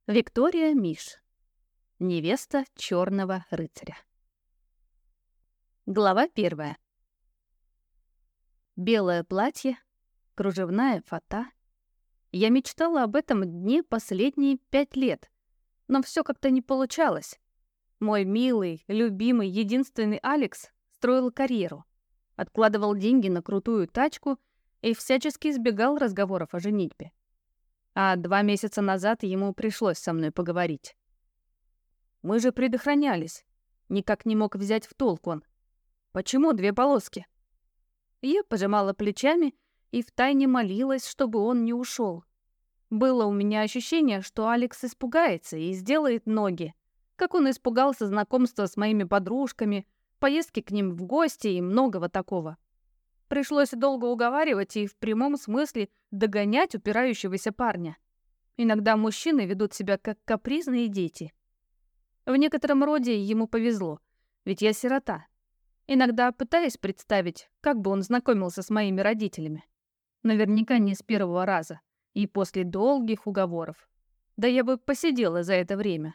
Виктория Миш. Невеста черного рыцаря. Глава 1. Белое платье, кружевная фата. Я мечтала об этом дне последние 5 лет, но все как-то не получалось. Мой милый, любимый, единственный Алекс строил карьеру, откладывал деньги на крутую тачку и всячески избегал разговоров о женитьбе. А 2 месяца назад ему пришлось со мной поговорить. Мы же предохранялись. Никак не мог взять в толк он. Почему 2 полоски? Я пожимала плечами и втайне молилась, чтобы он не ушел. Было у меня ощущение, что Алекс испугается и сделает ноги, как он испугался знакомства с моими подружками, поездки к ним в гости и многого такого. Пришлось долго уговаривать и в прямом смысле догонять упирающегося парня. Иногда мужчины ведут себя как капризные дети. В некотором роде ему повезло, ведь я сирота. Иногда пытаюсь представить, как бы он знакомился с моими родителями. Наверняка не с первого раза и после долгих уговоров. Да я бы посидела за это время.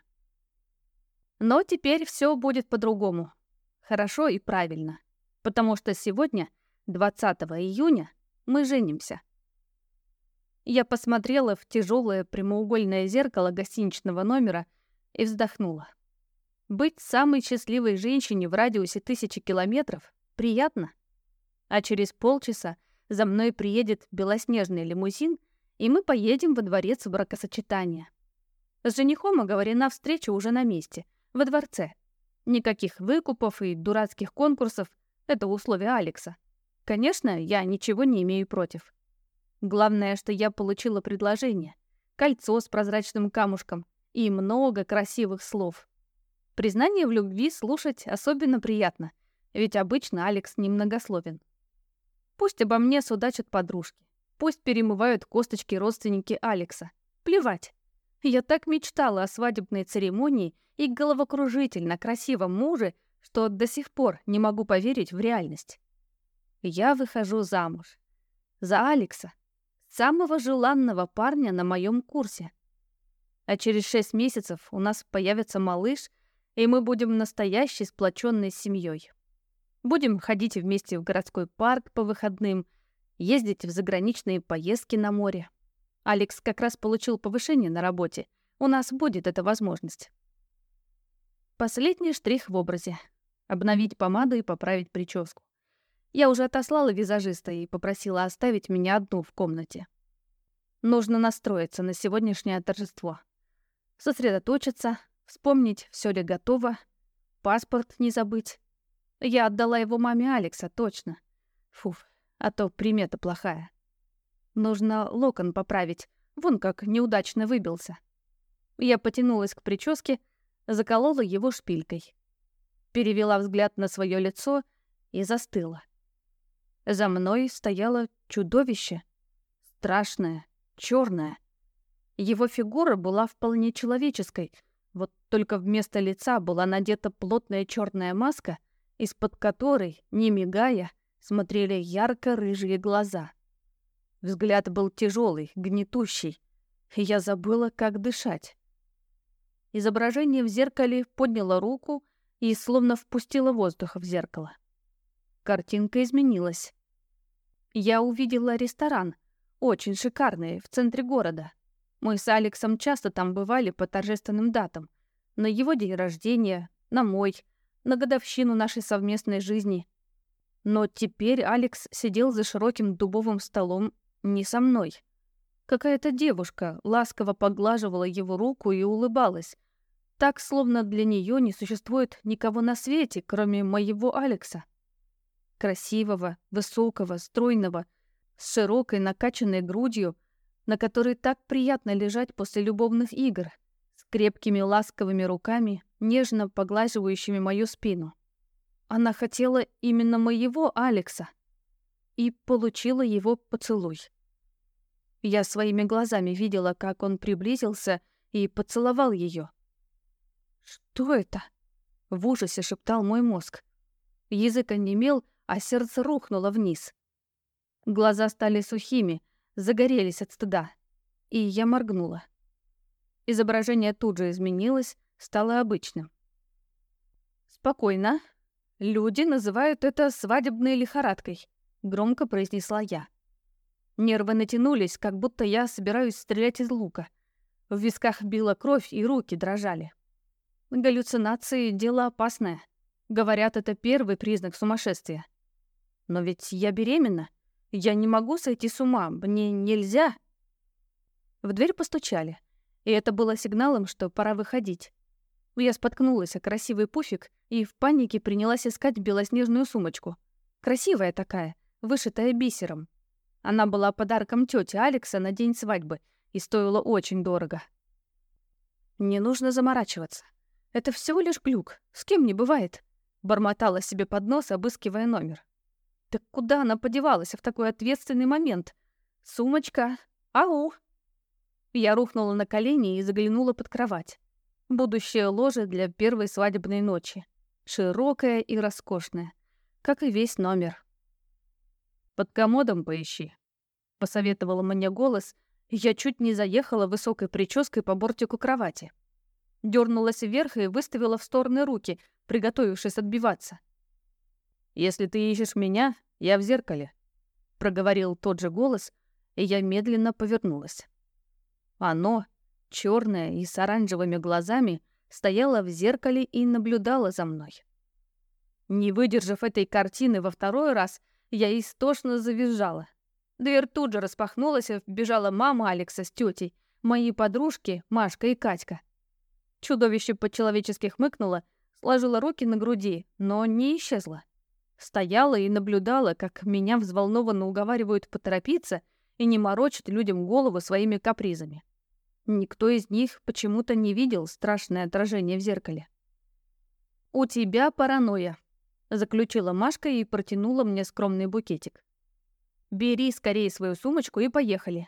Но теперь все будет по-другому. Хорошо и правильно. Потому что сегодня, 20 июня, мы женимся. Я посмотрела в тяжелое прямоугольное зеркало гостиничного номера и вздохнула. Быть самой счастливой женщиной в радиусе 1000 километров приятно. А через полчаса за мной приедет белоснежный лимузин, и мы поедем во дворец бракосочетания. С женихом оговорена встреча уже на месте, во дворце. Никаких выкупов и дурацких конкурсов — это условия Алекса. Конечно, я ничего не имею против. Главное, что я получила предложение, кольцо с прозрачным камушком и много красивых слов. Признание в любви слушать особенно приятно, ведь обычно Алекс немногословен. Пусть обо мне судачат подружки, пусть перемывают косточки родственники Алекса. Плевать. Я так мечтала о свадебной церемонии и головокружительно красивом муже, что до сих пор не могу поверить в реальность. Я выхожу замуж. За Алекса, самого желанного парня на моем курсе. А через 6 месяцев у нас появится малыш, и мы будем настоящей сплоченной семьей. Будем ходить вместе в городской парк по выходным, ездить в заграничные поездки на море. Алекс как раз получил повышение на работе. У нас будет эта возможность. Последний штрих в образе. Обновить помаду и поправить прическу. Я уже отослала визажиста и попросила оставить меня одну в комнате. Нужно настроиться на сегодняшнее торжество. Сосредоточиться, вспомнить, все ли готово, паспорт не забыть. Я отдала его маме Алекса, точно. Фуф, а то примета плохая. Нужно локон поправить, вон как неудачно выбился. Я потянулась к прическе, заколола его шпилькой. Перевела взгляд на свое лицо и застыла. За мной стояло чудовище. Страшное, черное. Его фигура была вполне человеческой, вот только вместо лица была надета плотная черная маска, из-под которой, не мигая, смотрели ярко-рыжие глаза. Взгляд был тяжелый, гнетущий, и я забыла, как дышать. Изображение в зеркале подняло руку и словно впустило воздух в зеркало. Картинка изменилась. Я увидела ресторан, очень шикарный, в центре города. Мы с Алексом часто там бывали по торжественным датам. На его день рождения, на мой, на годовщину нашей совместной жизни. Но теперь Алекс сидел за широким дубовым столом не со мной. Какая-то девушка ласково поглаживала его руку и улыбалась. Так, словно для нее не существует никого на свете, кроме моего Алекса. Красивого, высокого, стройного, с широкой накачанной грудью, на которой так приятно лежать после любовных игр, с крепкими ласковыми руками, нежно поглаживающими мою спину. Она хотела именно моего Алекса и получила его поцелуй. Я своими глазами видела, как он приблизился и поцеловал ее. «Что это?» — в ужасе шептал мой мозг. Язык онемел, а сердце рухнуло вниз. Глаза стали сухими, загорелись от стыда, и я моргнула. Изображение тут же изменилось, стало обычным. «Спокойно. Люди называют это свадебной лихорадкой», — громко произнесла я. Нервы натянулись, как будто я собираюсь стрелять из лука. В висках била кровь, и руки дрожали. Галлюцинации — дело опасное. Говорят, это первый признак сумасшествия. Но ведь я беременна. Я не могу сойти с ума. Мне нельзя. В дверь постучали, и это было сигналом, что пора выходить. Я споткнулась о красивый пуфик и в панике принялась искать белоснежную сумочку. Красивая такая, вышитая бисером. Она была подарком тёти Алекса на день свадьбы и стоила очень дорого. Не нужно заморачиваться. Это всего лишь глюк, с кем не бывает. Бормотала себе под нос, обыскивая номер. Так куда она подевалась в такой ответственный момент? Сумочка. Ау! Я рухнула на колени и заглянула под кровать. Будущее ложе для первой свадебной ночи. Широкое и роскошное, как и весь номер. «Под комодом поищи», — посоветовала мне голос, и я чуть не заехала высокой прической по бортику кровати. Дёрнулась вверх и выставила в стороны руки, приготовившись отбиваться. «Если ты ищешь меня, я в зеркале», — проговорил тот же голос, и я медленно повернулась. Оно, чёрное и с оранжевыми глазами, стояло в зеркале и наблюдало за мной. Не выдержав этой картины во второй раз, я истошно завизжала. Дверь тут же распахнулась, и вбежала мама Алекса с тётей, мои подружки Машка и Катька. Чудовище по-человечески хмыкнуло, сложило руки на груди, но не исчезло. Стояла и наблюдала, как меня взволнованно уговаривают поторопиться и не морочить людям голову своими капризами. Никто из них почему-то не видел страшное отражение в зеркале. «У тебя паранойя», — заключила Машка и протянула мне скромный букетик. «Бери скорее свою сумочку и поехали».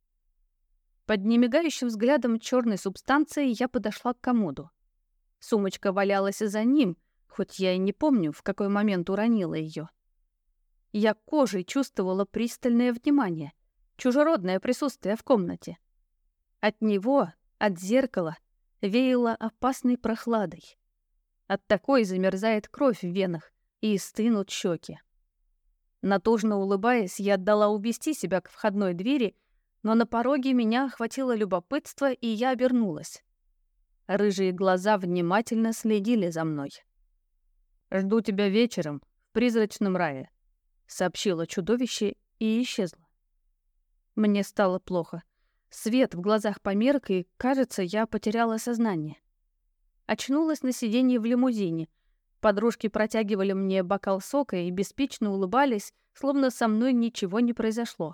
Под немигающим взглядом черной субстанции я подошла к комоду. Сумочка валялась за ним, хоть я и не помню, в какой момент уронила ее. Я кожей чувствовала пристальное внимание, чужеродное присутствие в комнате. От него, от зеркала, веяло опасной прохладой. От такой замерзает кровь в венах и стынут щеки. Натужно улыбаясь, я отдала увести себя к входной двери, но на пороге меня охватило любопытство, и я обернулась. Рыжие глаза внимательно следили за мной. «Жду тебя вечером в призрачном рае», — сообщило чудовище и исчезло. Мне стало плохо. Свет в глазах померк, и, кажется, я потеряла сознание. Очнулась на сиденье в лимузине. Подружки протягивали мне бокал сока и беспечно улыбались, словно со мной ничего не произошло.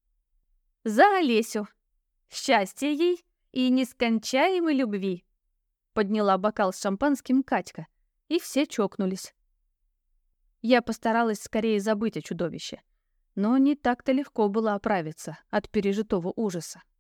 «За Олесю! Счастья ей и нескончаемой любви!» Подняла бокал с шампанским Катька, и все чокнулись. Я постаралась скорее забыть о чудовище, но не так-то легко было оправиться от пережитого ужаса.